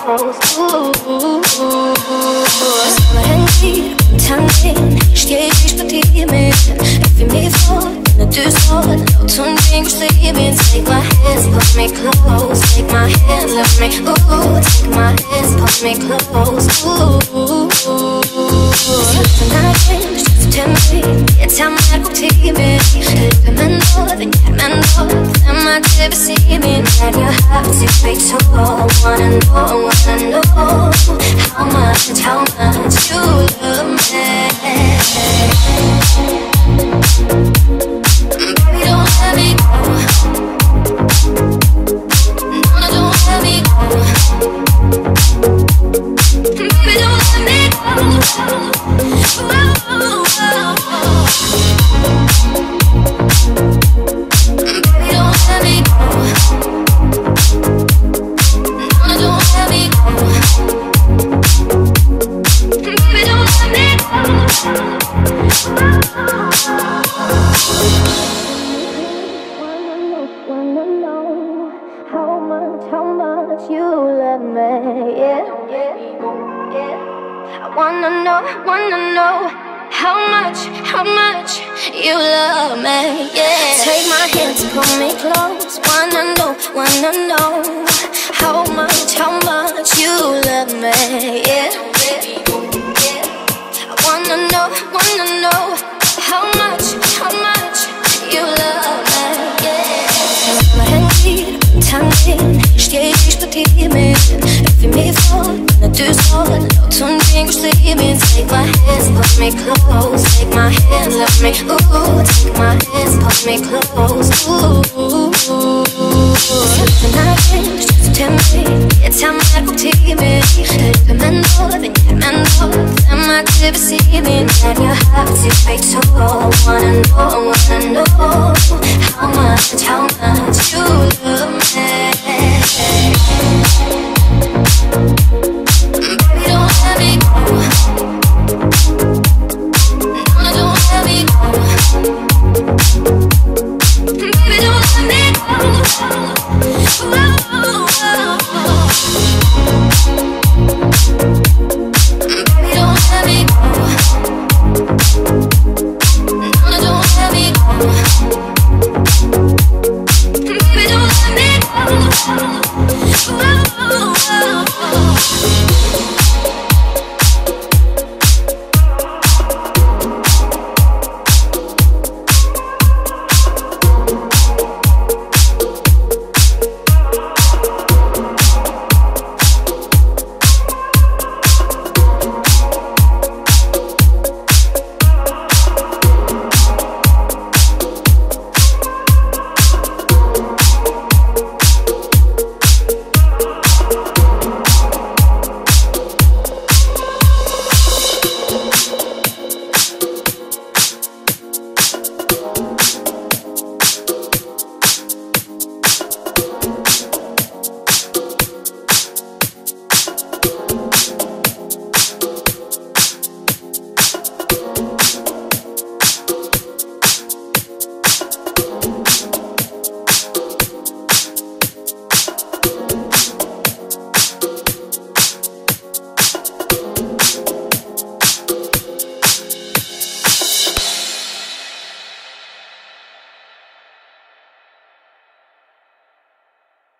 close. Sommerenglied und Tanzen, steh ich bei dir mit. Wie mir vor, wenn du so laut und eng geschrieben. Take my hands, pull me close. Take my hands, love me, ooh. Take my hands, pull me close, ooh. Sommerenglied, September, jetzt haben wir gut hier mit. Hilfe mir nur, wenn ich mir nur, wenn man dir besieht mich. And you have to be told, wanna know how much you love me. Baby, don't let me go. No, don't let me go. Baby, don't let me go. Baby, don't let me go. No, don't let me go. Baby, don't let me go. Wanna know how much you love me, yeah. I wanna know how much you love me, yeah. Take my hand to pull me close. Wanna know how much you love me, yeah. I wanna know how much you love me, yeah. Sommerenglied und Tanzen, steh ich bei dir mit. Wie mir vor, wenn du so laut und eng geschrieben. Take my hands, pull me close. Take my hands, love me, ooh. Take my hands, pull me close, ooh. Sommerenglied, September, jetzt haben wir gut hier mit. Hilfe mir nur, wenn ich mir nur, wenn man dir besieht mich. And you have to be told, wanna know how much you